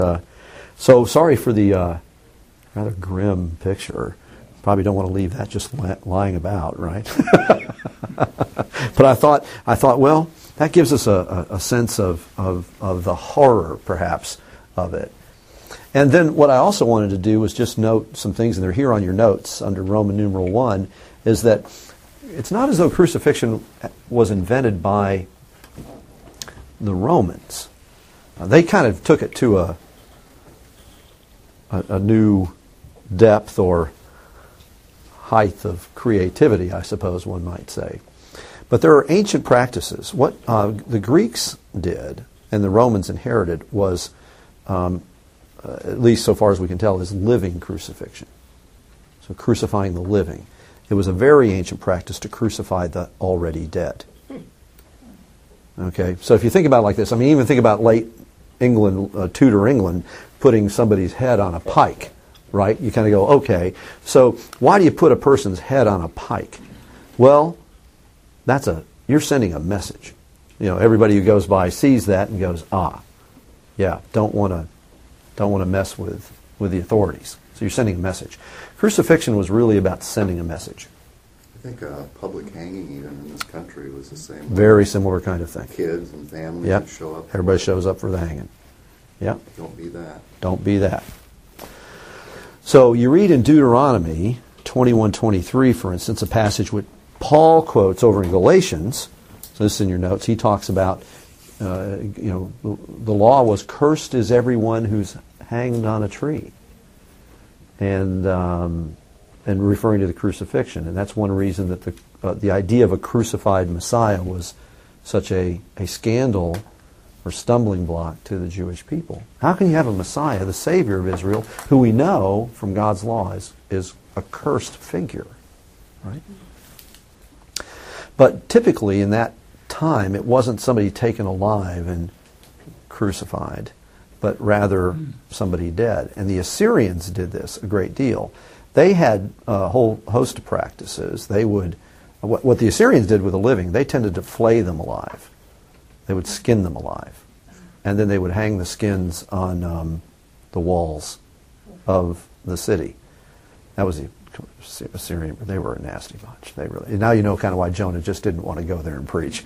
So sorry for the rather grim picture. Probably don't want to leave that just lying about, right? But I thought, well, that gives us a sense of the horror, perhaps, of it. And then what I also wanted to do was just note some things, and they're here on your notes under Roman numeral 1, is that it's not as though crucifixion was invented by the Romans. They kind of took it to a new depth or height of creativity, I suppose one might say. But there are ancient practices. What the Greeks did and the Romans inherited was, at least so far as we can tell, is living crucifixion. So crucifying the living. It was a very ancient practice to crucify the already dead. Okay, so if you think about it like this, I mean, even think about late England, Tudor England, putting somebody's head on a pike, right? You kind of go, okay, so why do you put a person's head on a pike? Well, you're sending a message. You know, everybody who goes by sees that and goes, yeah, don't want to mess with the authorities. So you're sending a message. Crucifixion was really about sending a message. I think public hanging even in this country was the same. Very similar kind of thing. Kids and families Yep. would show up. Everybody shows up for the hanging. Yep. Don't be that. Don't be that. So you read in Deuteronomy 21:23, for instance, a passage which Paul quotes over in Galatians. So this is in your notes. He talks about, the law was, cursed is everyone who's hanged on a tree. And referring to the crucifixion. And that's one reason that the idea of a crucified Messiah was such a scandal or stumbling block to the Jewish people. How can you have a Messiah, the Savior of Israel, who we know from God's law is a cursed figure, right? But typically in that time, it wasn't somebody taken alive and crucified, but rather somebody dead. And the Assyrians did this a great deal. They had a whole host of practices. They would, what the Assyrians did with the living, they tended to flay them alive. They would skin them alive. And then they would hang the skins on the walls of the city. That was the Assyrian. They were a nasty bunch. They really. Now you know kind of why Jonah just didn't want to go there and preach.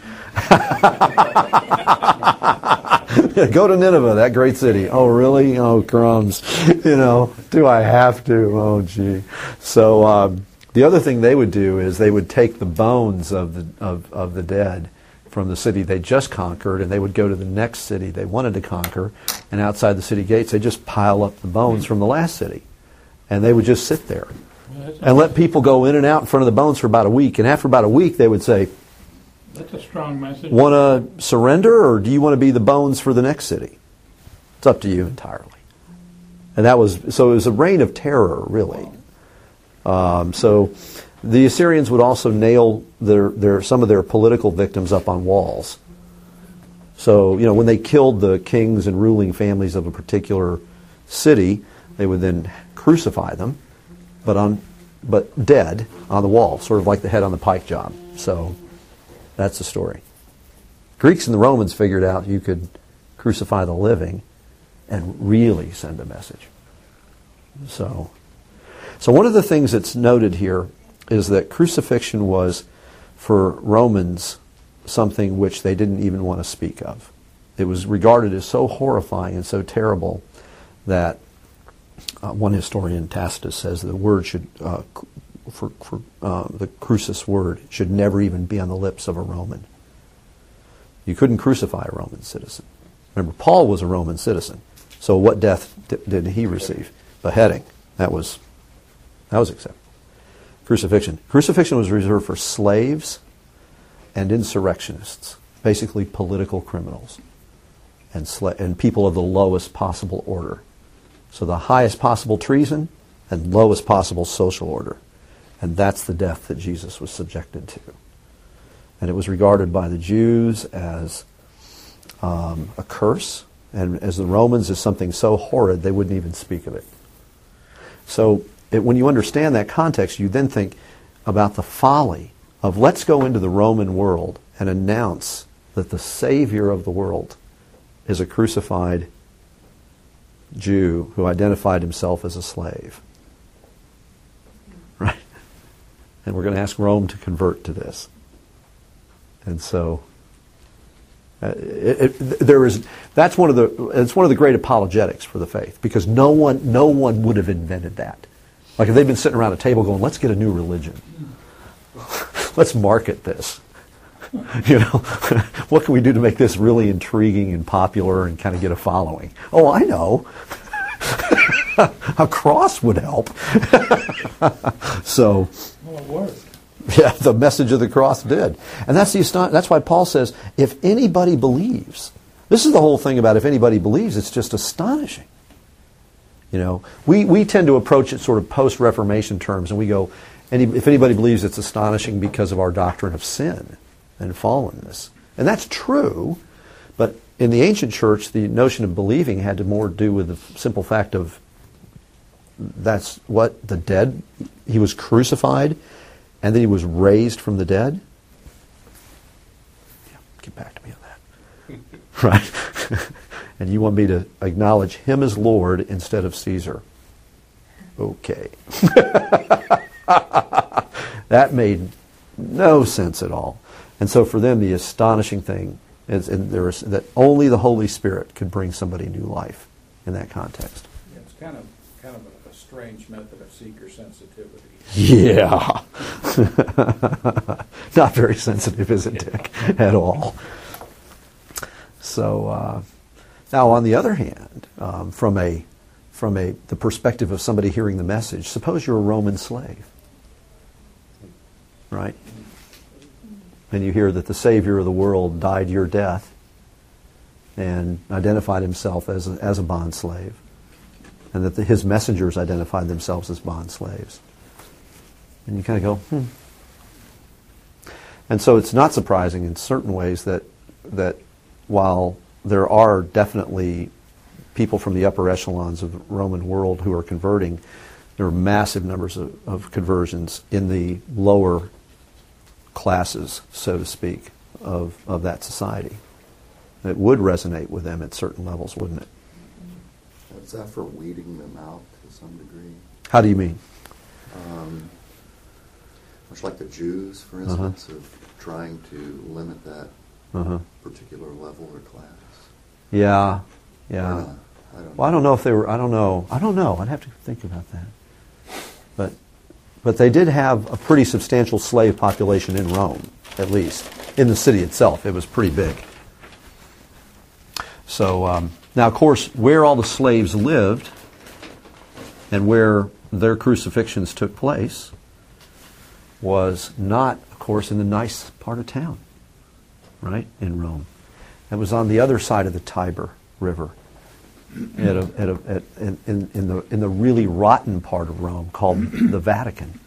Go to Nineveh, that great city. Oh, really? Oh, crumbs. Do I have to? Oh, gee. So the other thing they would do is they would take the bones of the dead from the city they just conquered, and they would go to the next city they wanted to conquer, and outside the city gates they just pile up the bones from the last city, and they would just sit there and let people go in and out in front of the bones for about a week. And after about a week, they would say, "That's a strong message. Want to surrender, or do you want to be the bones for the next city? It's up to you entirely." And it was a reign of terror, really. So the Assyrians would also nail some of their political victims up on walls. So, when they killed the kings and ruling families of a particular city, they would then crucify them, but dead on the wall, sort of like the head on the pike job. So that's the story. Greeks and the Romans figured out you could crucify the living and really send a message. So one of the things that's noted here is that crucifixion was, for Romans, something which they didn't even want to speak of. It was regarded as so horrifying and so terrible that one historian, Tacitus, says the word should, the crucis word, should never even be on the lips of a Roman. You couldn't crucify a Roman citizen. Remember, Paul was a Roman citizen. So what death did he receive? Beheading. That was acceptable. Crucifixion. Crucifixion was reserved for slaves and insurrectionists, basically political criminals, and people of the lowest possible order. So the highest possible treason and lowest possible social order. And that's the death that Jesus was subjected to. And it was regarded by the Jews as a curse, and as the Romans as something so horrid they wouldn't even speak of it. So when you understand that context, you then think about the folly of, let's go into the Roman world and announce that the Savior of the world is a crucified Jew who identified himself as a slave. Right? And we're going to ask Rome to convert to this. And so that's one of the great apologetics for the faith, because no one would have invented that. Like if they've been sitting around a table going, let's get a new religion. Let's market this. What can we do to make this really intriguing and popular and kind of get a following? Oh, I know. A cross would help. So, Well, it worked. yeah, the message of the cross did. And that's why Paul says, if anybody believes, this is the whole thing about if anybody believes, it's just astonishing. We tend to approach it sort of post-Reformation terms, and we go, if anybody believes, it's astonishing because of our doctrine of sin and fallenness. And that's true, but in the ancient church, the notion of believing had to more do with the simple fact of that's what the dead, he was crucified, and then he was raised from the dead. Yeah, get back to me on that. Right? And you want me to acknowledge him as Lord instead of Caesar. Okay. That made no sense at all. And so for them, the astonishing thing is that only the Holy Spirit could bring somebody new life in that context. Yeah, it's kind of a strange method of seeker sensitivity. Yeah. Not very sensitive, is it, Dick? At all. So now, on the other hand, from the perspective of somebody hearing the message, suppose you're a Roman slave, right? And you hear that the Savior of the world died your death and identified himself as a bond slave, and that his messengers identified themselves as bond slaves. And you kind of go, And so it's not surprising in certain ways that while there are definitely people from the upper echelons of the Roman world who are converting, there are massive numbers of conversions in the lower classes, so to speak, of that society. It would resonate with them at certain levels, wouldn't it? Is that for weeding them out to some degree? How do you mean? Much like the Jews, for instance, of trying to limit that particular level or class. Yeah. I don't know. Well, I don't know if they were. I don't know. I'd have to think about that. But they did have a pretty substantial slave population in Rome, at least in the city itself. It was pretty big. So now, of course, where all the slaves lived and where their crucifixions took place was not, of course, in the nice part of town, right, in Rome. It was on the other side of the Tiber River, in the really rotten part of Rome called the Vatican,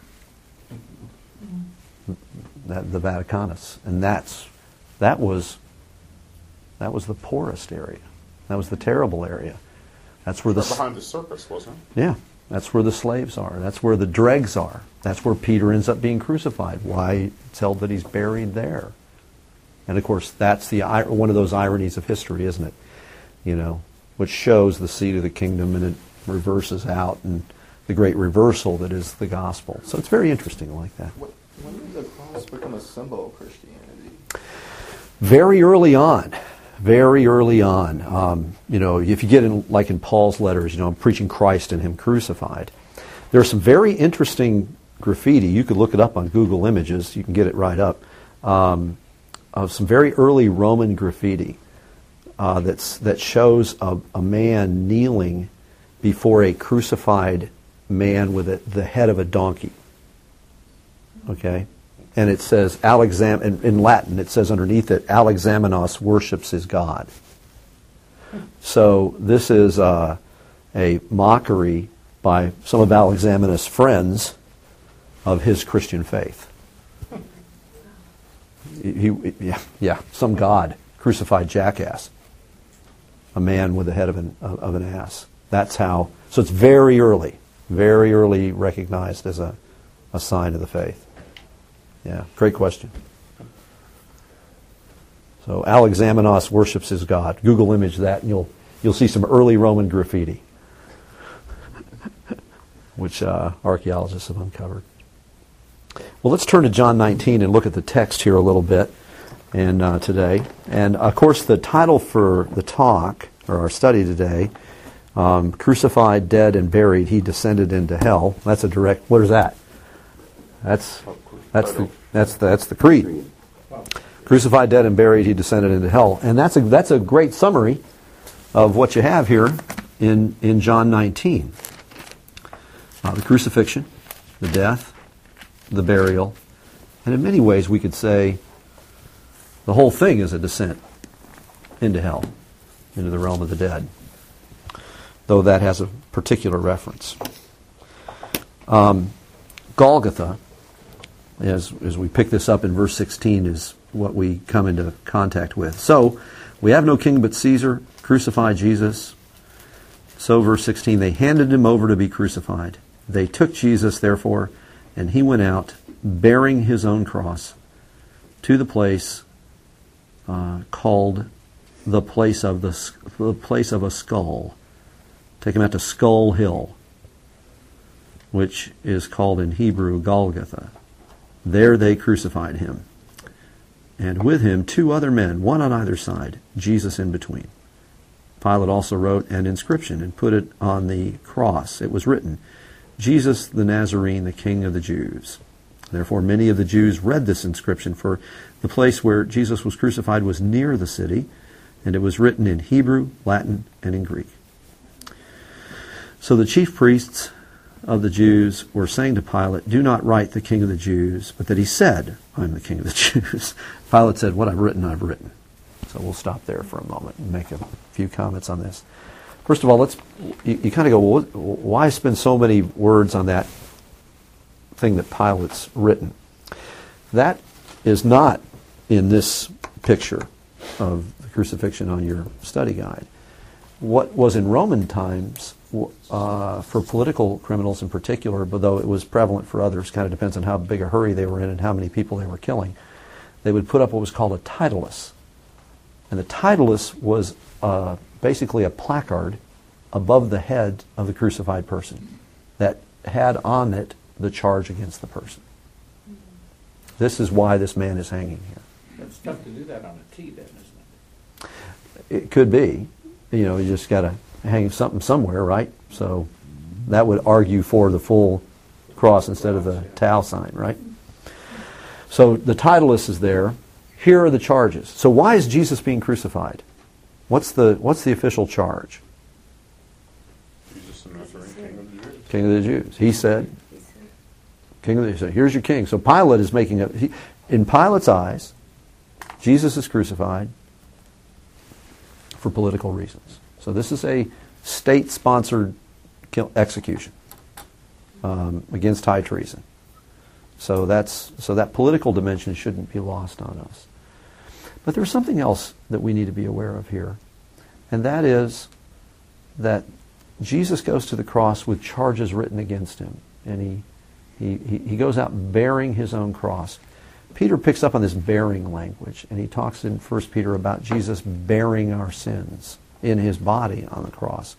the Vaticanus, and that was the poorest area. That was the terrible area. That's where behind the circus, wasn't it? Yeah, that's where the slaves are. That's where the dregs are. That's where Peter ends up being crucified. Why, it's held that he's buried there. And of course, that's one of those ironies of history, isn't it? Which shows the seed of the kingdom, and it reverses out, and the great reversal that is the gospel. So it's very interesting like that. When did the cross become a symbol of Christianity? Very early on. Very early on. If you get in Paul's letters, I'm preaching Christ and him crucified. There's some very interesting graffiti. You could look it up on Google Images. You can get it right up. Of some very early Roman graffiti that shows a man kneeling before a crucified man with the head of a donkey. Okay? And it says, in Latin, it says underneath it, Alexamenos worships his God. So this is a mockery by some of Alexamenus' friends of his Christian faith. Some god, crucified jackass, a man with the head of an ass. That's how. So it's very early recognized as a sign of the faith. Yeah, great question. So Alexamenos worships his god. Google image that, and you'll see some early Roman graffiti. which archaeologists have uncovered. Well, let's turn to John 19 and look at the text here a little bit and today. And, of course, the title for the talk, or our study today, Crucified, Dead, and Buried, He Descended into Hell. That's a direct, what is that? That's the creed. Crucified, dead, and buried, He descended into hell. And that's a great summary of what you have here in John 19. The crucifixion, the death, the burial, and in many ways we could say the whole thing is a descent into hell, into the realm of the dead, though that has a particular reference. Golgotha, as we pick this up in verse 16, is what we come into contact with. So, we have no king but Caesar, crucify Jesus. So, verse 16, they handed him over to be crucified. They took Jesus, therefore, and he went out, bearing his own cross, to the place called the place of a skull. Take him out to Skull Hill, which is called in Hebrew Golgotha. There they crucified him, and with him 2 other men, one on either side, Jesus in between. Pilate also wrote an inscription and put it on the cross. It was written, Jesus the Nazarene, the King of the Jews. Therefore many of the Jews read this inscription, for the place where Jesus was crucified was near the city, and it was written in Hebrew, Latin, and in Greek. So the chief priests of the Jews were saying to Pilate, do not write the King of the Jews, but that he said, I'm the King of the Jews. Pilate said, what I've written, I've written. So we'll stop there for a moment and make a few comments on this. First of all, you kind of go, well, why spend so many words on that thing that Pilate's written? That is not in this picture of the crucifixion on your study guide. What was in Roman times, for political criminals in particular, but though it was prevalent for others, kind of depends on how big a hurry they were in and how many people they were killing, they would put up what was called a titulus. And the titulus was basically a placard above the head of the crucified person that had on it the charge against the person. This is why this man is hanging here. It's tough to do that on a T then, isn't it? It could be. You just got to hang something somewhere, right? So that would argue for the full cross instead of the tau sign, right? So the titulus is there. Here are the charges. So why is Jesus being crucified? What's the official charge? Jesus the Nazarene, King of the Jews. King of the Jews. He said, King of the Jews. So here's your king. So Pilate is making in Pilate's eyes, Jesus is crucified for political reasons. So this is a state-sponsored execution against high treason. So that political dimension shouldn't be lost on us. But there's something else that we need to be aware of here, and that is that Jesus goes to the cross with charges written against him, and he goes out bearing his own cross. Peter picks up on this bearing language, and he talks in 1 Peter about Jesus bearing our sins in his body on the cross.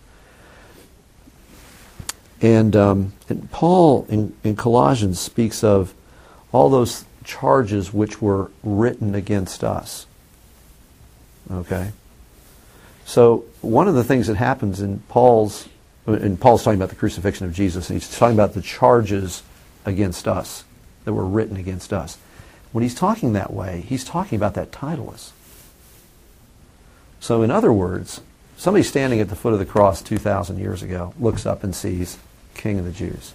And Paul in Colossians speaks of all those charges which were written against us. Okay? So one of the things that happens in Paul's talking about the crucifixion of Jesus, and he's talking about the charges against us that were written against us. When he's talking that way, he's talking about that titulus. So in other words, somebody standing at the foot of the cross 2,000 years ago looks up and sees King of the Jews.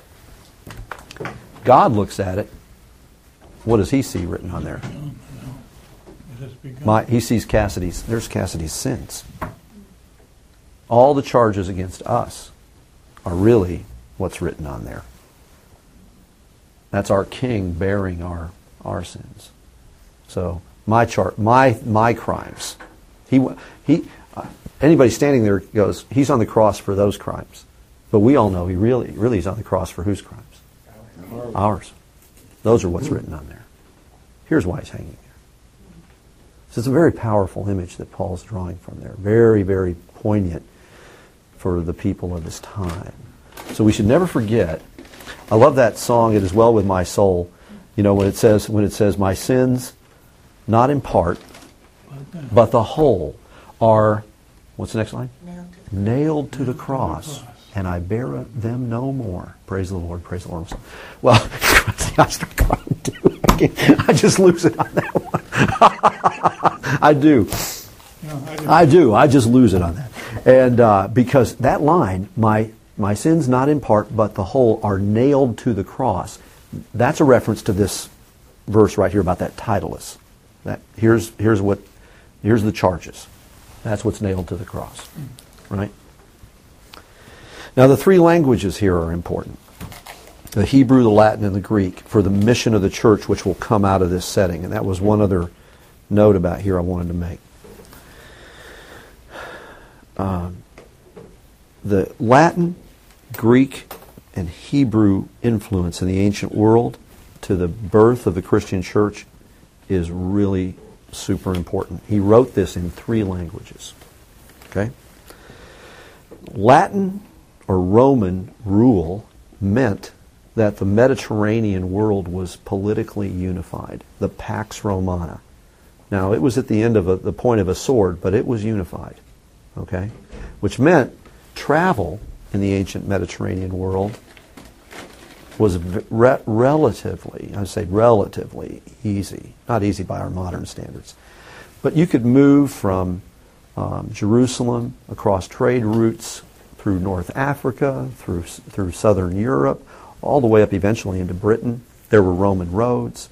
God looks at it. What does he see written on there? He sees there's Cassidy's sins. All the charges against us are really what's written on there. That's our king bearing our sins. So my crimes. Anybody standing there goes, he's on the cross for those crimes. But we all know he really is on the cross for whose crimes? Ours. Those are what's written on there. Here's why he's hanging there. So it's a very powerful image that Paul's drawing from there. Very, very poignant for the people of his time. So we should never forget. I love that song, "It Is Well With My Soul." You know, when it says, "My sins, not in part, but the whole, are," what's the next line? Nailed to the cross, and I bear them no more. Praise the Lord, praise the Lord. Well, I start crying too. I just lose it on that one. I do. I just lose it on that. And because that line, my sins not in part, but the whole, are nailed to the cross. That's a reference to this verse right here about that titulus. That here's the charges. That's what's nailed to the cross. Right? Now the three languages here are important. The Hebrew, the Latin, and the Greek for the mission of the church, which will come out of this setting. And that was one other note about here I wanted to make. The Latin, Greek, and Hebrew influence in the ancient world to the birth of the Christian church is really super important. He wrote this in three languages. Okay? Latin or Roman rule meant that the Mediterranean world was politically unified, the Pax Romana. Now, it was at the end of the point of a sword, but it was unified. Okay? Which meant travel in the ancient Mediterranean world was relatively easy. Not easy by our modern standards. But you could move from Jerusalem across trade routes through North Africa, through southern Europe, all the way up eventually into Britain. There were Roman roads.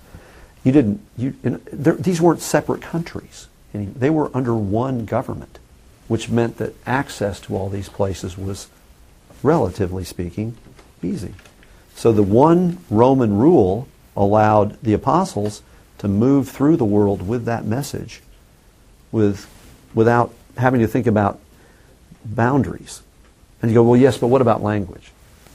These weren't separate countries. They were under one government, which meant that access to all these places was, relatively speaking, easy. So the one Roman rule allowed the apostles to move through the world with that message without having to think about boundaries. And you go, well, yes, but what about language?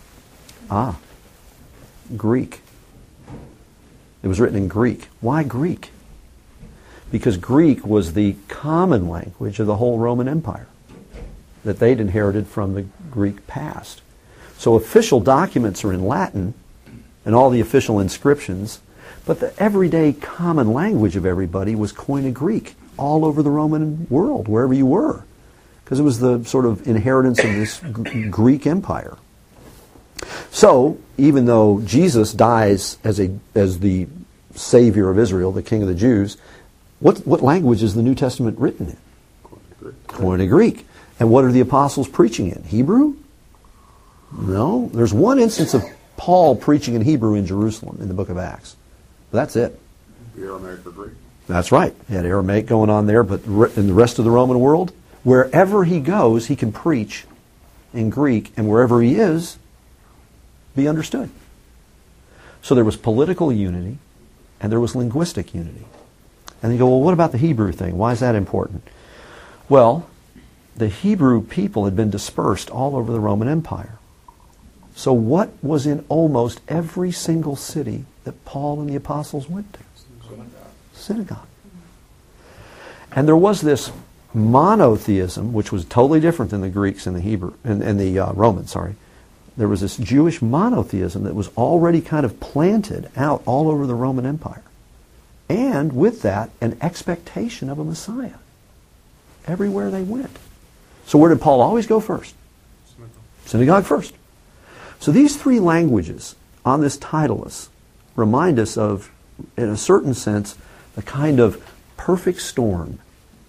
Greek. It was written in Greek. Why Greek? Because Greek was the common language of the whole Roman Empire that they'd inherited from the Greek past. So official documents are in Latin and all the official inscriptions, but the everyday common language of everybody was Koine Greek all over the Roman world, wherever you were, because it was the sort of inheritance of this Greek Empire. So, even though Jesus dies as the Savior of Israel, the King of the Jews, what language is the New Testament written in? Koine Greek. And what are the apostles preaching in? Hebrew? No. There's one instance of Paul preaching in Hebrew in Jerusalem in the book of Acts. That's it. The Aramaic or Greek? That's right. He had Aramaic going on there, but in the rest of the Roman world, wherever he goes, he can preach in Greek, and wherever he is, be understood. So there was political unity, and there was linguistic unity. And you go, well, what about the Hebrew thing? Why is that important? Well, the Hebrew people had been dispersed all over the Roman Empire. So what was in almost every single city that Paul and the apostles went to? Synagogue. And there was this monotheism, which was totally different than the Greeks and the Hebrew and the Romans. There was this Jewish monotheism that was already kind of planted out all over the Roman Empire. And with that, an expectation of a Messiah everywhere they went. So where did Paul always go first? Synagogue first. So these three languages on this titulus remind us of, in a certain sense, a kind of perfect storm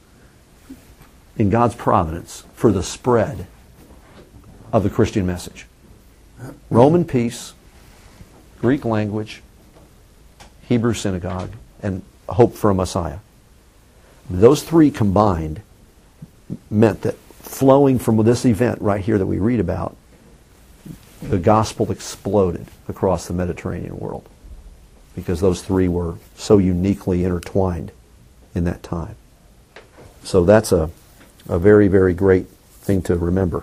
in God's providence for the spread of the Christian message. Roman peace, Greek language, Hebrew synagogue, and hope for a Messiah. Those three combined meant that flowing from this event right here that we read about, the gospel exploded across the Mediterranean world because those three were so uniquely intertwined in that time. So that's a very, very great thing to remember.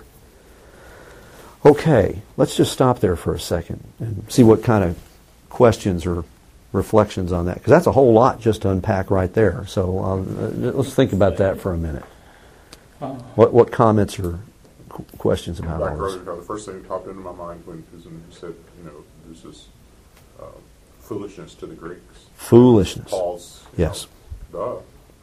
Okay, let's just stop there for a second and see what kind of questions or reflections on that, because that's a whole lot just to unpack right there. So let's think about that for a minute. What comments or questions about Back all earlier, this? the first thing that popped into my mind when Susan said, this is foolishness to the Greeks. Foolishness. Paul's, Yes. duh.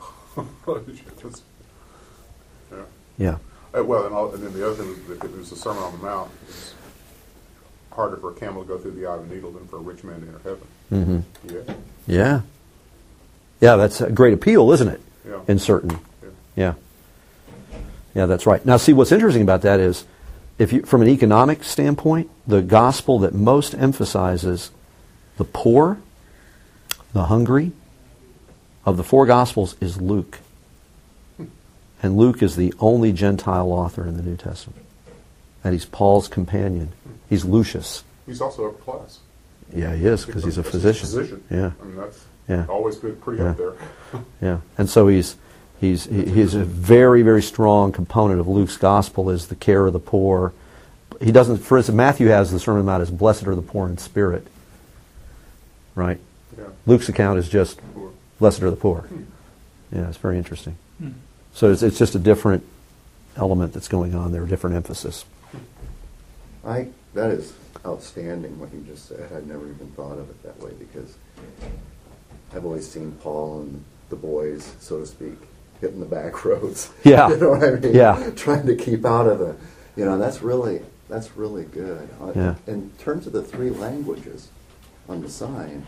Yeah. Yeah. And then the other thing, if it was the Sermon on the Mount, it's harder for a camel to go through the eye of a needle than for a rich man to enter heaven. Mm-hmm. Yeah. Yeah. Yeah, that's a great appeal, isn't it? Yeah. In certain. Yeah. Yeah. Yeah, that's right. Now, see, what's interesting about that is, if you, from an economic standpoint, the gospel that most emphasizes the poor, the hungry, of the four gospels is Luke. And Luke is the only Gentile author in the New Testament. And he's Paul's companion. He's Lucius. He's also upper class. Yeah, he is, because he's a physician. Yeah. I mean, that's Yeah. always been pretty up there. Yeah, and so he's a very, very strong component of Luke's gospel is the care of the poor. He doesn't, for instance, Matthew has the Sermon on the Mount as blessed are the poor in spirit, right? Yeah. Luke's account is just Poor. blessed are the poor. Yeah, it's very interesting. So it's just a different element that's going on there, different emphasis. That is outstanding what you just said. I'd never even thought of it that way, because I've always seen Paul and the boys, so to speak, hitting the back roads. Yeah. You know what I mean? Yeah. Trying to keep out of the, that's really good. Yeah. In terms of the three languages on the sign,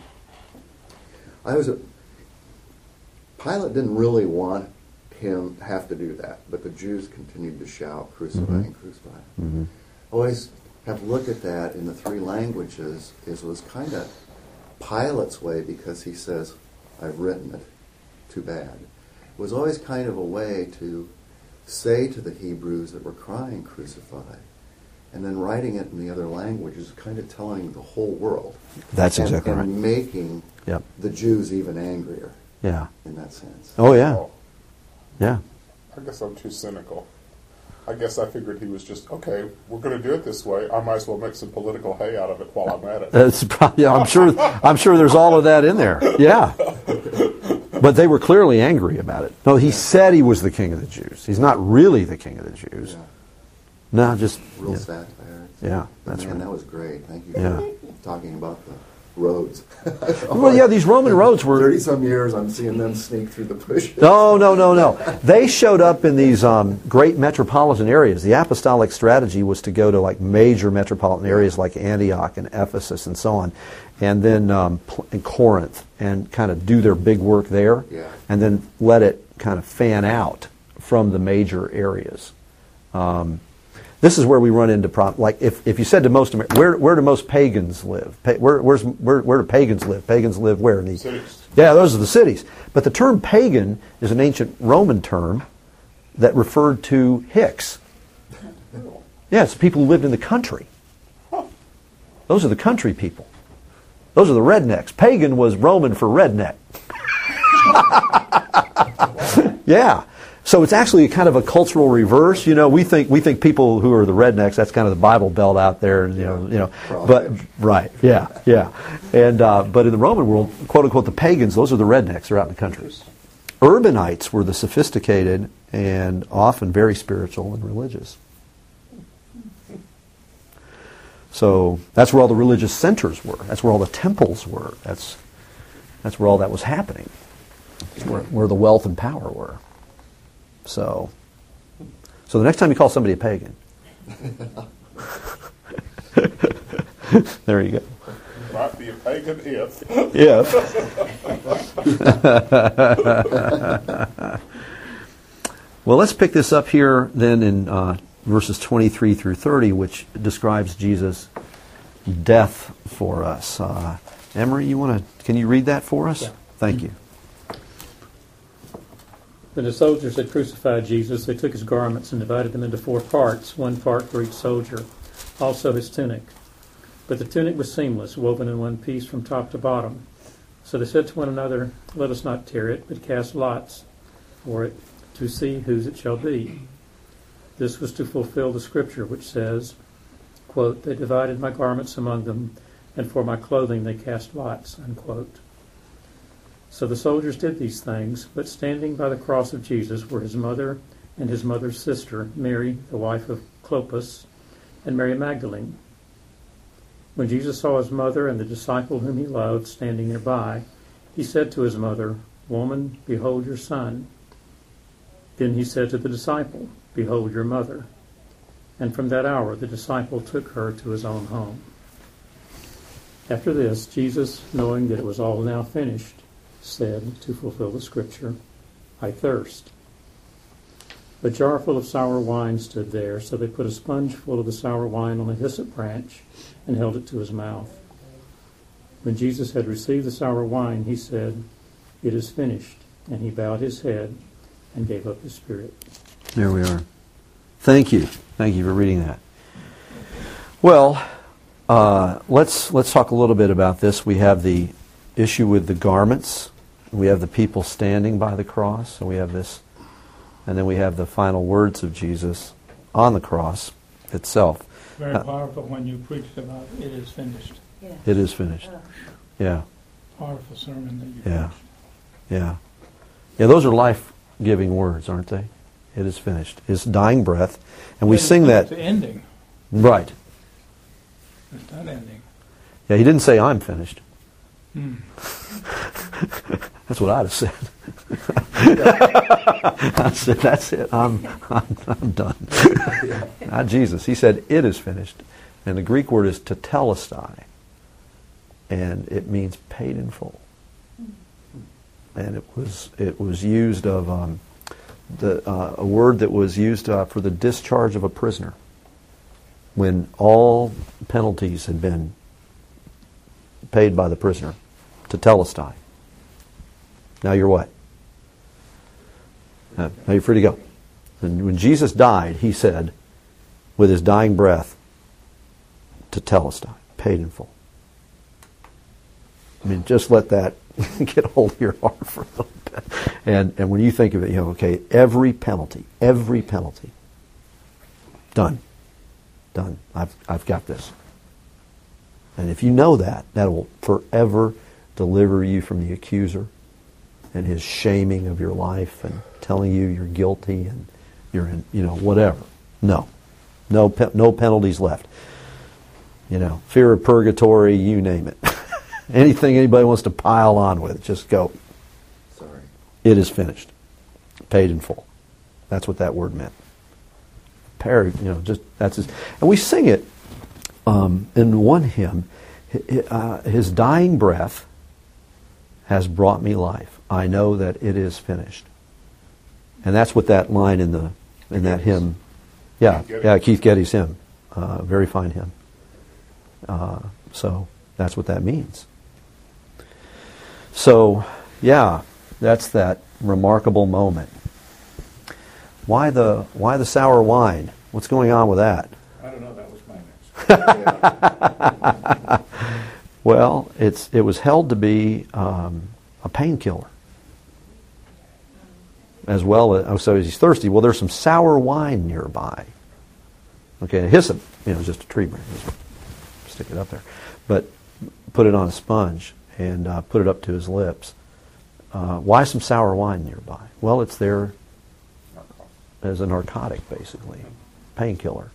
Pilate didn't really want him have to do that, but the Jews continued to shout, "Crucify and crucify." Mm-hmm. Always have looked at that in the three languages was kind of Pilate's way, because he says, "I've written it, too bad." It was always kind of a way to say to the Hebrews that were crying, "Crucify," and then writing it in the other languages, kind of telling the whole world. That's exactly right. And making Yep. the Jews even angrier Yeah. in that sense. Oh, yeah. Oh, Yeah. I guess I'm too cynical. I guess I figured he was just, okay, we're going to do it this way. I might as well make some political hay out of it while I'm at it. That's probably, I'm sure there's all of that in there. Yeah. But they were clearly angry about it. No, he said he was the king of the Jews. He's not really the king of the Jews. Yeah. No, just Real yeah. satire. Yeah, But that's man, right. that was great. Thank you Yeah. for talking about the roads. Well, yeah, these Roman roads were 30-some years I'm seeing them sneak through the bushes. No. They showed up in these great metropolitan areas. The apostolic strategy was to go to like major metropolitan areas like Antioch and Ephesus and so on, and then in Corinth, and kind of do their big work there, Yeah. and then let it kind of fan out from the major areas. This is where we run into problems. Like if you said to most Americans, where do most pagans live? Where do pagans live? Pagans live where? In the Cities. Yeah, those are the cities. But the term pagan is an ancient Roman term that referred to Hicks. Yeah, it's people who lived in the country. Those are the country people. Those are the rednecks. Pagan was Roman for redneck. Yeah. So it's actually kind of a cultural reverse. We think people who are the rednecks, that's kind of the Bible Belt out there, but right, yeah. And but in the Roman world, quote unquote, the pagans, those are the rednecks, they're out in the country. Urbanites were the sophisticated and often very spiritual and religious. So that's where all the religious centers were. That's where all the temples were. That's where all that was happening. Where the wealth and power were. So the next time you call somebody a pagan, there you go. Might be a pagan if. Well, let's pick this up here then in verses 23 through 30, which describes Jesus' death for us. Emery, can you read that for us? Yeah. Thank you. When the soldiers had crucified Jesus, they took his garments and divided them into 4 parts, 1 part for each soldier, also his tunic. But the tunic was seamless, woven in one piece from top to bottom. So they said to one another, "Let us not tear it, but cast lots for it, to see whose it shall be." This was to fulfill the scripture which says, quote, "They divided my garments among them, and for my clothing they cast lots," unquote. So the soldiers did these things, but standing by the cross of Jesus were his mother and his mother's sister, Mary, the wife of Clopas, and Mary Magdalene. When Jesus saw his mother and the disciple whom he loved standing nearby, he said to his mother, "Woman, behold your son." Then he said to the disciple, "Behold your mother." And from that hour the disciple took her to his own home. After this, Jesus, knowing that it was all now finished, said, to fulfill the scripture, "I thirst." A jar full of sour wine stood there, so they put a sponge full of the sour wine on a hyssop branch and held it to his mouth. When Jesus had received the sour wine, he said, "It is finished," and he bowed his head and gave up his spirit. There we are. Thank you. Thank you for reading that. Well, let's talk a little bit about this. We have the issue with the garments. We have the people standing by the cross. And we have this, and then we have the final words of Jesus on the cross itself. Very powerful when you preached about "it is finished." It is finished. Yeah. Powerful sermon that you Yeah. preached. Yeah. Yeah, those are life-giving words, aren't they? It is finished. His dying breath. And we sing that. It's ending. Right. It's not ending. Yeah, he didn't say, "I'm finished." Hmm. That's what I'd have said. I said, "That's it. I'm done." Not Jesus. He said, "It is finished." And the Greek word is tetelestai. And it means paid in full. And it was used of a word that was used for the discharge of a prisoner when all penalties had been paid by the prisoner. Tetelestai. Now you're what? Now you're free to go. And when Jesus died, he said, with his dying breath, tetelestai, paid in full. I mean, just let that get hold of your heart for a little bit. And when you think of it, okay, every penalty, done. I've got this. And if you know that will forever deliver you from the accuser and his shaming of your life and telling you you're guilty and you're in, whatever. No penalties left. Fear of purgatory, you name it. Anything anybody wants to pile on with, just go. Sorry. It is finished. Paid in full. That's what that word meant. That's his. And we sing it in one hymn. His dying breath has brought me life. I know that it is finished. And that's what that line in that hymn. Yeah, Keith Getty's hymn. Very fine hymn. So that's what that means. So, yeah, that's that remarkable moment. Why the sour wine? What's going on with that? I don't know, that was my next. Well, it was held to be a painkiller. As well as, so he's thirsty. Well, there's some sour wine nearby. Okay, hyssop, just a tree branch. Stick it up there. But put it on a sponge and put it up to his lips. Why some sour wine nearby? Well, it's there as a narcotic, basically. Painkiller.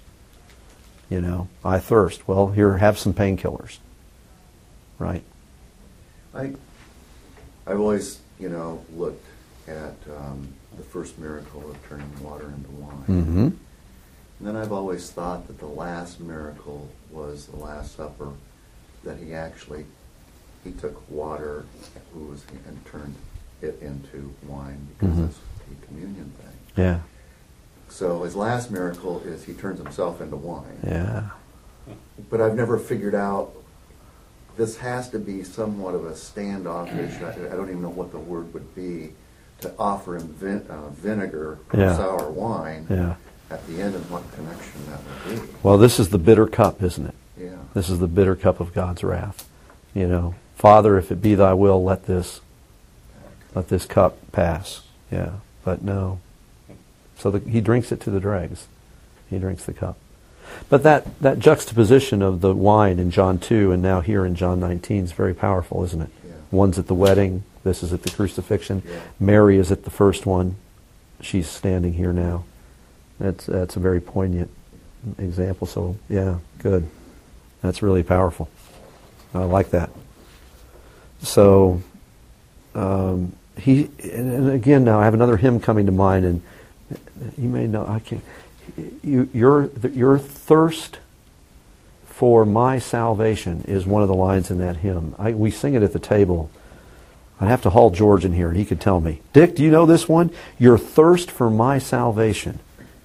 I thirst. Well, here, have some painkillers. Right? I've always, looked at the first miracle of turning water into wine. Mm-hmm. And then I've always thought that the last miracle was the Last Supper, that he took water and turned it into wine, because Mm-hmm. that's the communion thing. Yeah. So his last miracle is he turns himself into wine. Yeah. But I've never figured out, this has to be somewhat of a standoffish, I don't even know what the word would be, to offer him vinegar from Yeah. sour wine Yeah. at the end, and what connection that would be. Well, this is the bitter cup, isn't it? Yeah. This is the bitter cup of God's wrath. Father, if it be thy will, let this cup pass. Yeah. But no. So he drinks it to the dregs. He drinks the cup. But that juxtaposition of the wine in John 2 and now here in John 19 is very powerful, isn't it? Yeah. One's at the wedding. This is at the crucifixion. Yeah. Mary is at the first one. she's standing here now. That's a very poignant example. So yeah, good. That's really powerful. I like that. So and again, now I have another hymn coming to mind, and you may know I can't. Your thirst for my salvation is one of the lines in that hymn. We sing it at the table. I'd have to haul George in here, and he could tell me. Dick, do you know this one? Your thirst for my salvation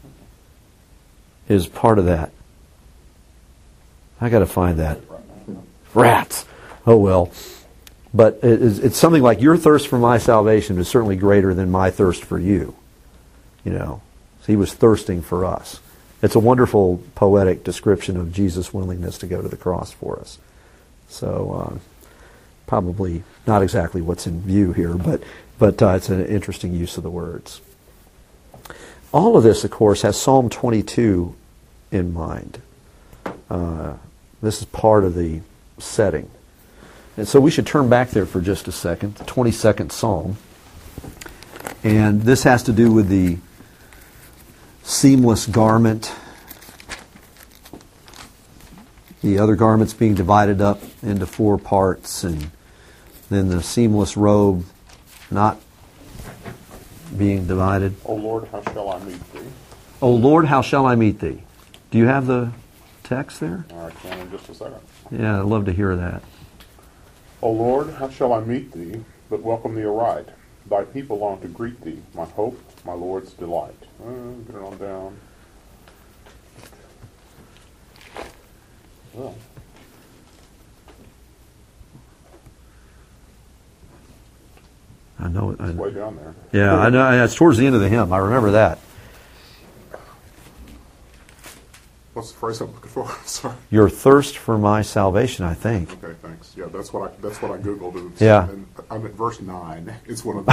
is part of that. I got to find that. Rats. Oh well. But it's something like your thirst for my salvation is certainly greater than my thirst for you. So he was thirsting for us. It's a wonderful poetic description of Jesus' willingness to go to the cross for us. So probably not exactly what's in view here, but it's an interesting use of the words. All of this, of course, has Psalm 22 in mind. This is part of the setting. And so we should turn back there for just a second, the 22nd Psalm. And this has to do with the seamless garment, the other garments being divided up into 4 parts, and then the seamless robe not being divided. O Lord, how shall I meet thee? O Lord, how shall I meet thee? Do you have the text there? I can in just a second. Yeah, I'd love to hear that. O Lord, how shall I meet thee, but welcome thee aright? Thy people long to greet thee, my hope, my Lord's delight. Get it on down. Well. I know it. It's way down there. Yeah, I know. It's towards the end of the hymn. I remember that. What's the phrase I'm looking for? Sorry. Your thirst for my salvation, I think. Okay, thanks. Yeah, that's what I googled. Yeah. And I'm at verse 9. It's one of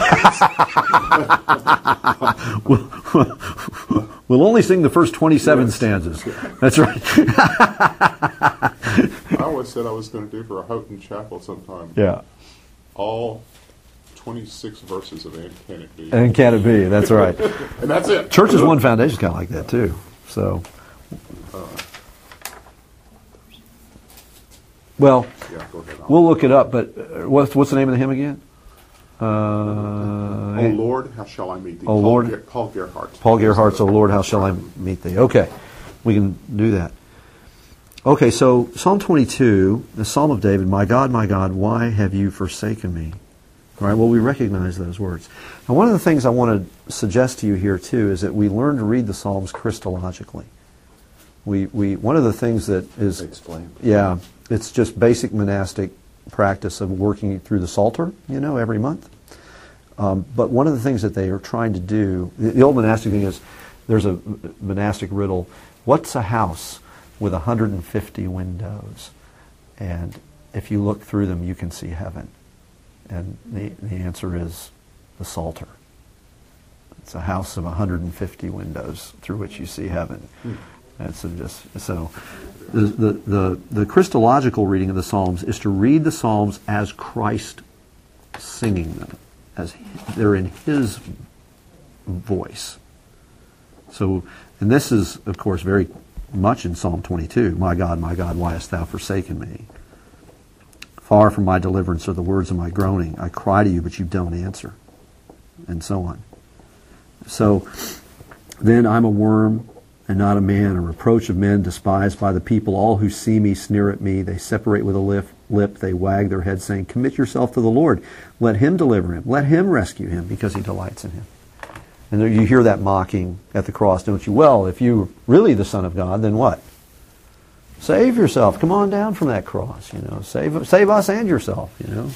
those. We'll only sing the first 27 stanzas. That's right. I always said I was going to do for a Houghton Chapel sometime. Yeah. All 26 verses of And Can It Be? And Can It Be? That's right. And that's it. Church's One Foundation is kind of like that too. So, well, Yeah, go ahead. we'll look it up. But what's the name of the hymn again? O Lord, how shall I meet thee? O Lord. Paul Gerhardt. Paul Gerhardt's O Lord, how shall I meet thee? Okay, we can do that. Okay, so Psalm 22, the Psalm of David, my God, why have you forsaken me? All right, well, we recognize those words. Now, one of the things I want to suggest to you here, too, is that we learn to read the Psalms Christologically. One of the things that is... Explain. Yeah, it's just basic monastic practice of working through the Psalter, every month. But one of the things that they are trying to do, the old monastic thing is, there's a monastic riddle, what's a house with 150 windows? And if you look through them, you can see heaven. And the answer is the Psalter. It's a house of 150 windows through which you see heaven. That's so. The Christological reading of the Psalms is to read the Psalms as Christ singing them, as they're in His voice. So, and this is, of course, very much in Psalm 22. My God, why hast thou forsaken me? Far from my deliverance are the words of my groaning. I cry to you, but you don't answer. And so on. So, then I'm a worm and not a man, a reproach of men, despised by the people. All who see me sneer at me. They separate with a lip. They wag their heads, saying, commit yourself to the Lord. Let Him deliver him. Let Him rescue him, because He delights in him. And there you hear that mocking at the cross, don't you? Well, if you're really the Son of God, then what? Save yourself. Come on down from that cross. Save us and yourself.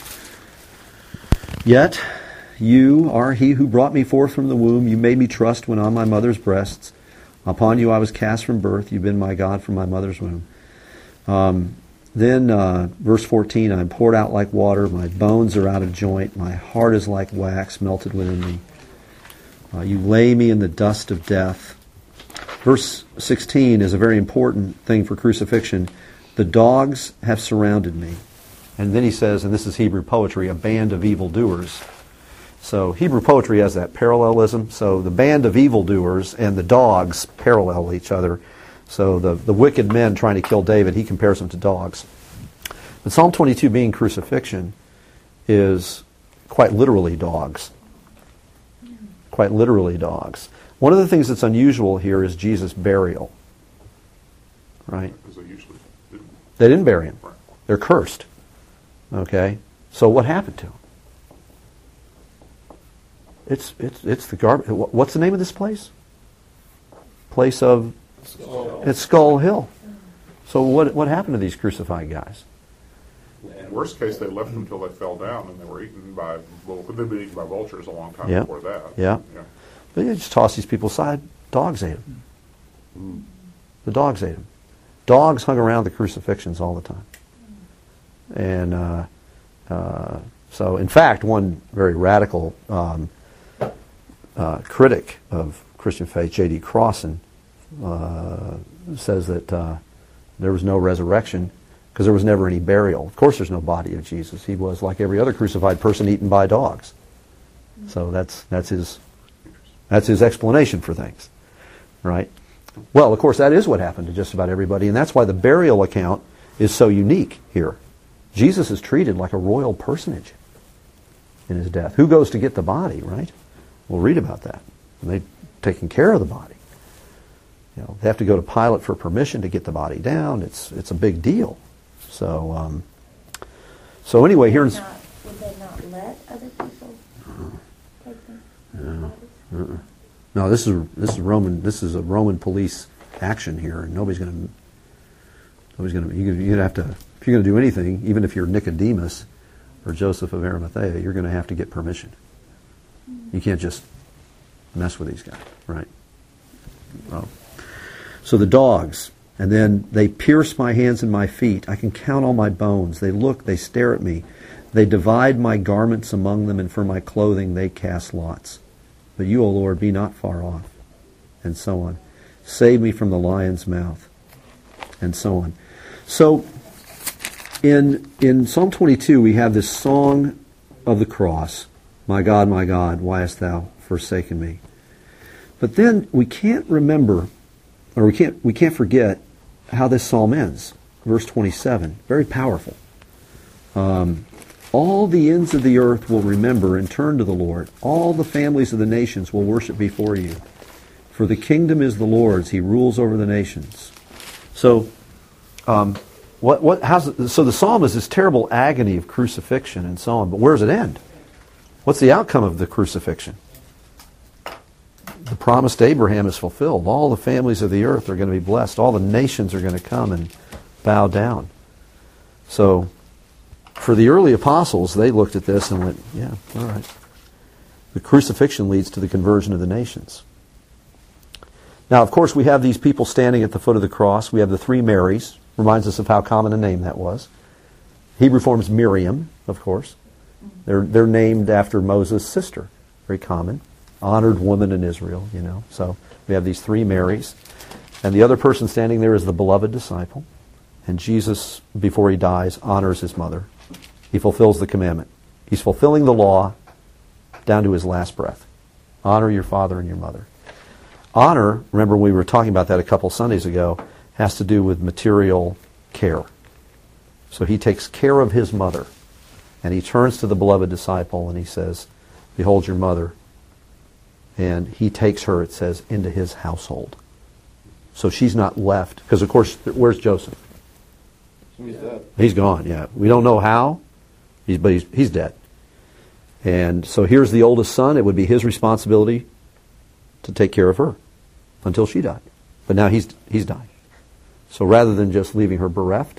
Yet you are He who brought me forth from the womb. You made me trust when on my mother's breasts. Upon you I was cast from birth. You've been my God from my mother's womb. Then verse 14, I'm poured out like water. My bones are out of joint. My heart is like wax melted within me. You lay me in the dust of death. Verse 16 is a very important thing for crucifixion. The dogs have surrounded me. And then he says, and this is Hebrew poetry, a band of evildoers. So Hebrew poetry has that parallelism. So the band of evildoers and the dogs parallel each other. So the wicked men trying to kill David, he compares them to dogs. But Psalm 22 being crucifixion is quite literally dogs. Quite literally dogs. One of the things that's unusual here is Jesus' burial. Right? Because they usually didn't. They didn't bury him. Right. They're cursed. Okay? So what happened to him? It's the garbage. What's the name of this place? Place of... It's Skull Hill. So what happened to these crucified guys? In worst case, they left them until they fell down and they were eaten by, well, they'd been eaten by vultures a long time Yeah. before that. Yeah. But you just toss these people aside. Dogs ate them. The dogs ate them. Dogs hung around the crucifixions all the time. And so, in fact, one very radical critic of Christian faith, J.D. Crossan, says that there was no resurrection because there was never any burial. Of course there's no body of Jesus. He was, like every other crucified person, eaten by dogs. So that's his explanation for things. Right? Well, of course, that is what happened to just about everybody, and that's why the burial account is so unique here. Jesus is treated like a royal personage in his death. Who goes to get the body, right? We'll read about that. And they've taken care of the body. You know, they have to go to Pilate for permission to get the body down. It's a big deal. So anyway, here in... Would they not let other people take them? No, this is Roman. This is a Roman police action here, and nobody's going to. You're have to, if you're going to do anything, even if you're Nicodemus or Joseph of Arimathea, you're going to have to get permission. You can't just mess with these guys, right? Well, so the dogs, and then they pierce my hands and my feet. I can count all my bones. They look, they stare at me. They divide my garments among them, and for my clothing they cast lots. But you, O Lord, be not far off, and so on. Save me from the lion's mouth, and so on. So, in Psalm 22, we have this song of the cross. My God, why hast thou forsaken me? But then we can't remember, or we can't forget how this psalm ends. Verse 27, very powerful. All the ends of the earth will remember and turn to the Lord. All the families of the nations will worship before you. For the kingdom is the Lord's. He rules over the nations. So, so the psalm is this terrible agony of crucifixion and so on. But where does it end? What's the outcome of the crucifixion? The promise to Abraham is fulfilled. All the families of the earth are going to be blessed. All the nations are going to come and bow down. So, for the early apostles, they looked at this and went, yeah, all right. The crucifixion leads to the conversion of the nations. Now, of course, we have these people standing at the foot of the cross. We have the three Marys. Reminds us of how common a name that was. Hebrew form's Miriam, of course. They're named after Moses' sister. Very common. Honored woman in Israel, you know. So we have these three Marys. And the other person standing there is the beloved disciple. And Jesus, before he dies, honors his mother. He fulfills the commandment. He's fulfilling the law down to his last breath. Honor your father and your mother. Honor, remember we were talking about that a couple Sundays ago, has to do with material care. So he takes care of his mother. And he turns to the beloved disciple and he says, behold your mother. And he takes her, it says, into his household. So she's not left. Because, of course, where's Joseph? He's dead. He's gone, yeah. We don't know how, but he's dead. And so here's the oldest son. It would be his responsibility to take care of her until she died. But now he's died. So rather than just leaving her bereft,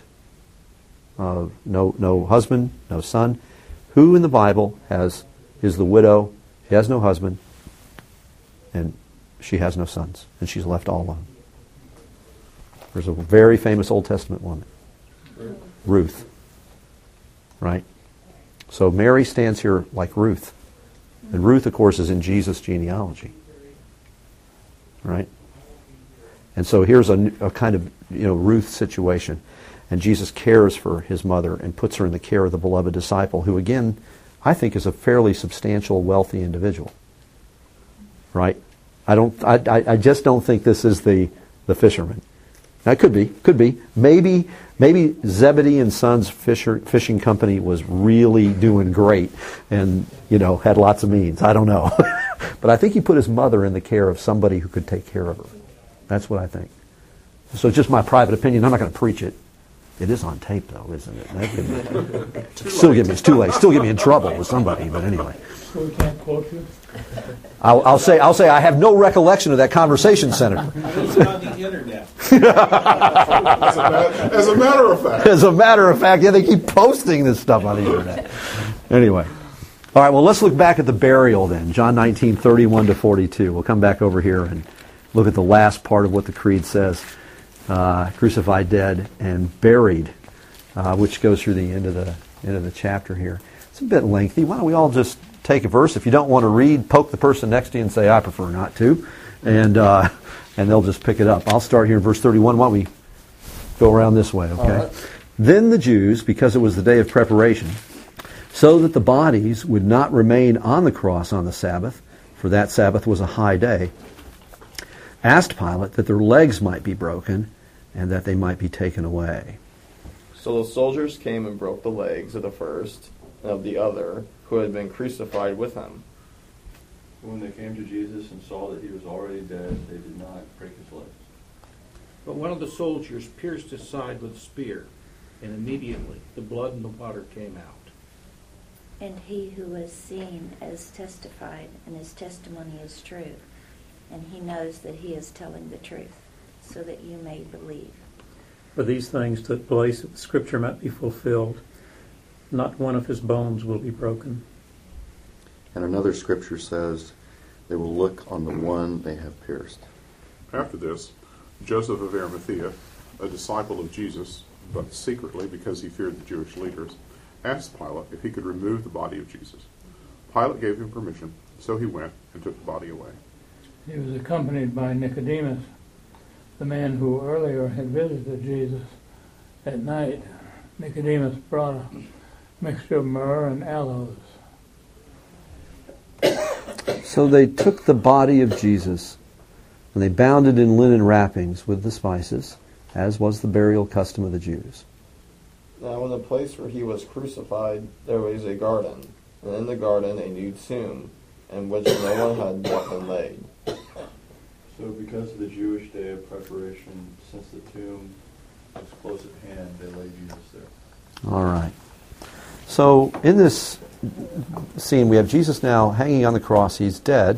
no husband, no son, who in the Bible is the widow? She has no husband, and she has no sons, and she's left all alone. There's a very famous Old Testament woman, Ruth. Right? So Mary stands here like Ruth. And Ruth, of course, is in Jesus' genealogy. Right? And so here's a kind of Ruth situation. And Jesus cares for his mother and puts her in the care of the beloved disciple, who again I think is a fairly substantial, wealthy individual. Right? I just don't think this is the fisherman. That could be. Maybe Zebedee and Sons fishing company was really doing great and, had lots of means. I don't know. But I think he put his mother in the care of somebody who could take care of her. That's what I think. So it's just my private opinion. I'm not going to preach it. It is on tape, though, isn't it? It's too late. Still get me in trouble with somebody, but anyway. So we can't quote you? I'll say I have no recollection of that conversation, Senator. It's on the internet. As a matter of fact. As a matter of fact, yeah, they keep posting this stuff on the internet. Anyway. All right, well, let's look back at the burial then. John 19:31 to 42. We'll come back over here and look at the last part of what the creed says. Crucified, dead, and buried, which goes through the end of the chapter here. It's a bit lengthy. Why don't we all just take a verse? If you don't want to read, poke the person next to you and say, I prefer not to. And they'll just pick it up. I'll start here in verse 31. Why don't we go around this way, okay? Right. Then the Jews, because it was the day of preparation, so that the bodies would not remain on the cross on the Sabbath, for that Sabbath was a high day, asked Pilate that their legs might be broken and that they might be taken away. So the soldiers came and broke the legs of the first and of the other, who had been crucified with him. When they came to Jesus and saw that he was already dead, they did not break his legs. But one of the soldiers pierced his side with a spear, and immediately the blood and the water came out. And he who was seen as testified, and his testimony is true, and he knows that he is telling the truth, so that you may believe. For these things took place that the Scripture might be fulfilled. Not one of his bones will be broken. And another scripture says, they will look on the one they have pierced. After this, Joseph of Arimathea, a disciple of Jesus, but secretly because he feared the Jewish leaders, asked Pilate if he could remove the body of Jesus. Pilate gave him permission, so he went and took the body away. He was accompanied by Nicodemus, the man who earlier had visited Jesus at night. Nicodemus brought a mixture of myrrh and aloes. So they took the body of Jesus, and they bound it in linen wrappings with the spices, as was the burial custom of the Jews. Now in the place where he was crucified there was a garden, and in the garden a new tomb, in which no one had yet been laid. So because of the Jewish day of preparation, since the tomb was close at hand, they laid Jesus there. All right. So in this scene, we have Jesus now hanging on the cross. He's dead.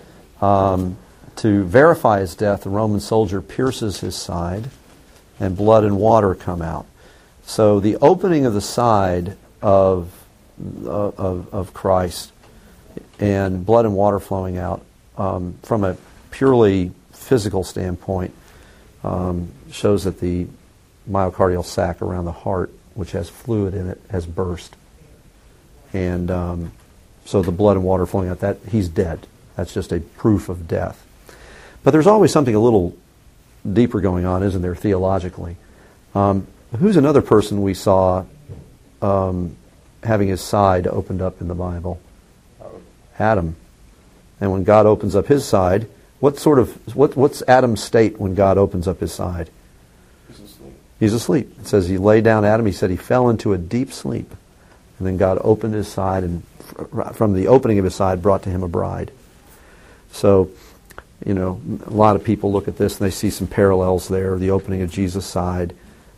To verify his death, the Roman soldier pierces his side, and blood and water come out. So the opening of the side of Christ and blood and water flowing out from a purely physical standpoint shows that the myocardial sac around the heart, which has fluid in it, has burst. And so the blood and water flowing out, that he's dead. That's just a proof of death. But there's always something a little deeper going on, isn't there, theologically? Who's another person we saw having his side opened up in the Bible? Adam. And when God opens up his side, what's Adam's state when God opens up his side? He's asleep. He's asleep. It says he lay down, Adam, he said he fell into a deep sleep. And then God opened his side, and from the opening of his side brought to him a bride. So, a lot of people look at this and they see some parallels there. The opening of Jesus' side,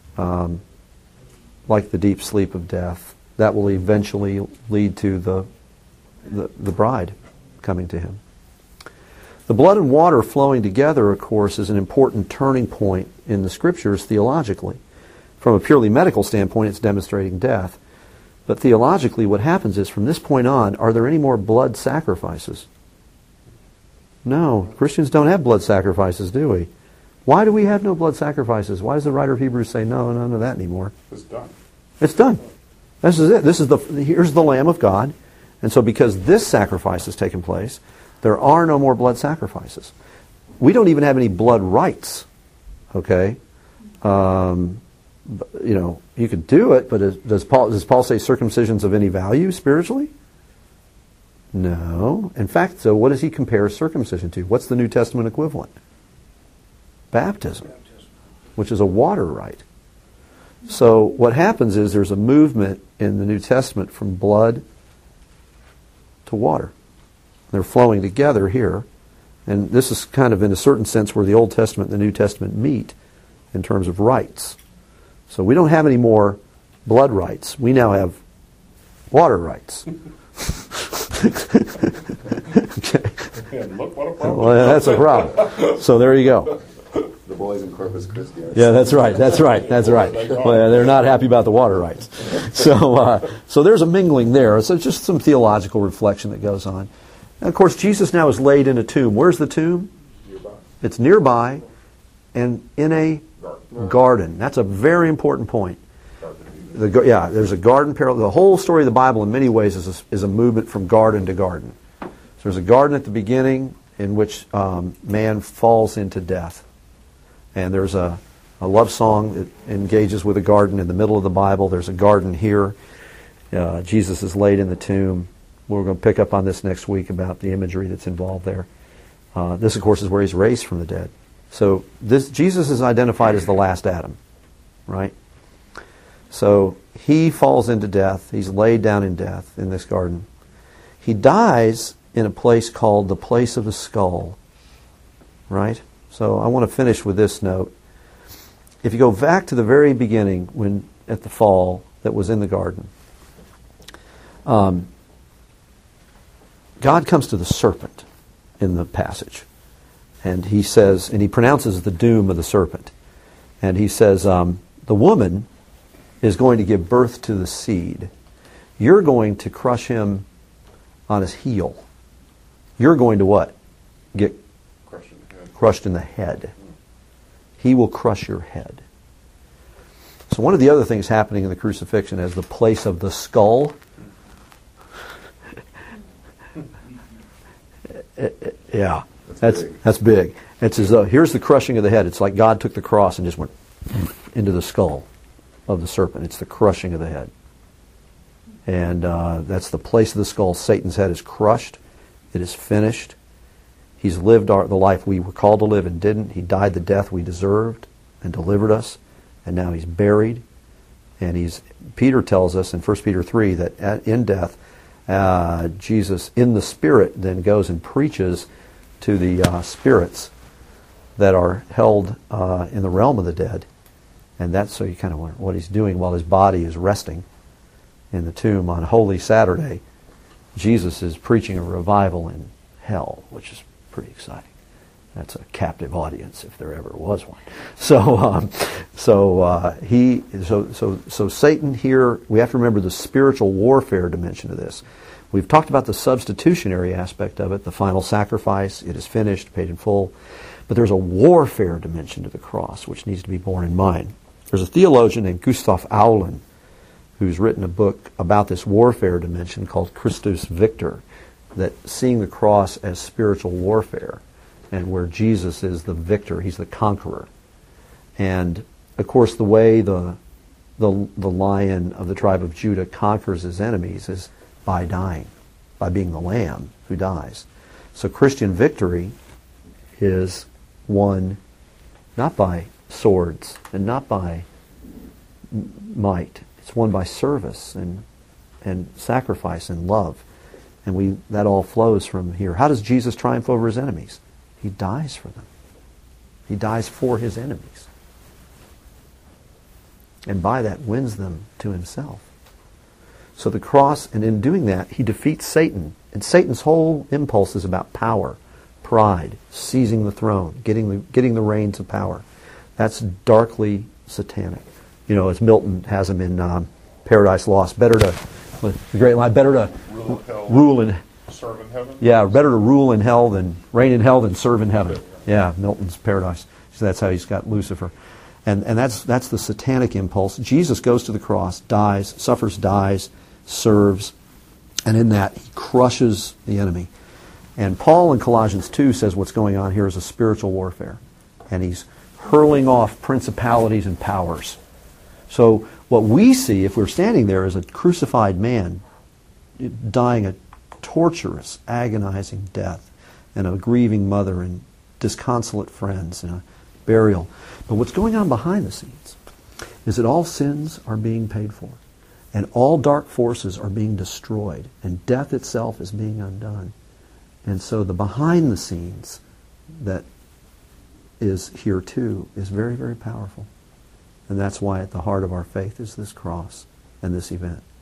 like the deep sleep of death, that will eventually lead to the bride coming to him. The blood and water flowing together, of course, is an important turning point in the Scriptures theologically. From a purely medical standpoint, it's demonstrating death. But theologically, what happens is, from this point on, are there any more blood sacrifices? No. Christians don't have blood sacrifices, do we? Why do we have no blood sacrifices? Why does the writer of Hebrews say, no, none of that anymore? It's done. It's done. This is it. Here's the Lamb of God. And so because this sacrifice has taken place, there are no more blood sacrifices. We don't even have any blood rites. Okay? You could do it, but does Paul say circumcision's of any value spiritually? No. In fact, so what does he compare circumcision to? What's the New Testament equivalent? Baptism, which is a water rite. So what happens is there's a movement in the New Testament from blood to water. They're flowing together here. And this is kind of in a certain sense where the Old Testament and the New Testament meet in terms of rites. So we don't have any more blood rites. We now have water rites. Okay. And look what a problem. Well, that's a problem. So there you go. The boys in Corpus Christi. Yeah, that's right. That's right. Well, they're not happy about the water rights. So there's a mingling there. So it's just some theological reflection that goes on. And of course, Jesus now is laid in a tomb. Where's the tomb? Nearby. It's nearby and in a garden. That's a very important point. There's a garden parallel. The whole story of the Bible in many ways is a movement from garden to garden. So there's a garden at the beginning in which man falls into death. And there's a love song that engages with a garden in the middle of the Bible. There's a garden here. Jesus is laid in the tomb. We're going to pick up on this next week about the imagery that's involved there. This, of course, is where he's raised from the dead. So Jesus is identified as the last Adam, right? So he falls into death. He's laid down in death in this garden. He dies in a place called the place of the skull, right? So I want to finish with this note. If you go back to the very beginning, when at the fall that was in the garden, God comes to the serpent in the passage. And he says, and he pronounces the doom of the serpent. And he says, the woman is going to give birth to the seed. You're going to crush him on his heel. You're going to what? Get crushed in the head. He will crush your head. So one of the other things happening in the crucifixion is the place of the skull. Yeah, that's big. It's as though here's the crushing of the head. It's like God took the cross and just went into the skull of the serpent. It's the crushing of the head. And that's the place of the skull. Satan's head is crushed. It is finished. He's lived the life we were called to live and didn't. He died the death we deserved and delivered us. And now he's buried. And Peter tells us in 1 Peter 3 that in death, Jesus in the Spirit then goes and preaches to the spirits that are held in the realm of the dead. And that's so you kind of wonder what he's doing while his body is resting in the tomb on Holy Saturday. Jesus is preaching a revival in hell, which is pretty exciting. That's a captive audience if there ever was one. So Satan here, we have to remember the spiritual warfare dimension of this. We've talked about the substitutionary aspect of it, the final sacrifice, it is finished, paid in full. But there's a warfare dimension to the cross which needs to be borne in mind. There's a theologian named Gustav Aulin who's written a book about this warfare dimension called Christus Victor, that seeing the cross as spiritual warfare and where Jesus is the victor, he's the conqueror. And of course the way the Lion of the tribe of Judah conquers his enemies is by dying, by being the lamb who dies. So Christian victory is won not by swords and not by might. It's won by service and sacrifice and love. And that all flows from here. How does Jesus triumph over his enemies? He dies for them. He dies for his enemies. And by that wins them to himself. So the cross, and in doing that, he defeats Satan. And Satan's whole impulse is about power, pride, seizing the throne, getting the reins of power. That's darkly satanic. You know, as Milton has him in Paradise Lost, the great line, better to rule in serve in heaven. Yeah, better to rule in hell than reign in hell than serve in heaven. Yeah, Milton's Paradise. So that's how he's got Lucifer. And that's the satanic impulse. Jesus goes to the cross, dies, suffers, dies, serves, and in that he crushes the enemy. And Paul in Colossians 2 says what's going on here is a spiritual warfare. And he's hurling off principalities and powers. So what we see, if we're standing there, is a crucified man dying a torturous, agonizing death, and a grieving mother, and disconsolate friends, and a burial. But what's going on behind the scenes is that all sins are being paid for, and all dark forces are being destroyed, and death itself is being undone. And so the behind the scenes that is here too is very, very powerful. And that's why at the heart of our faith is this cross and this event.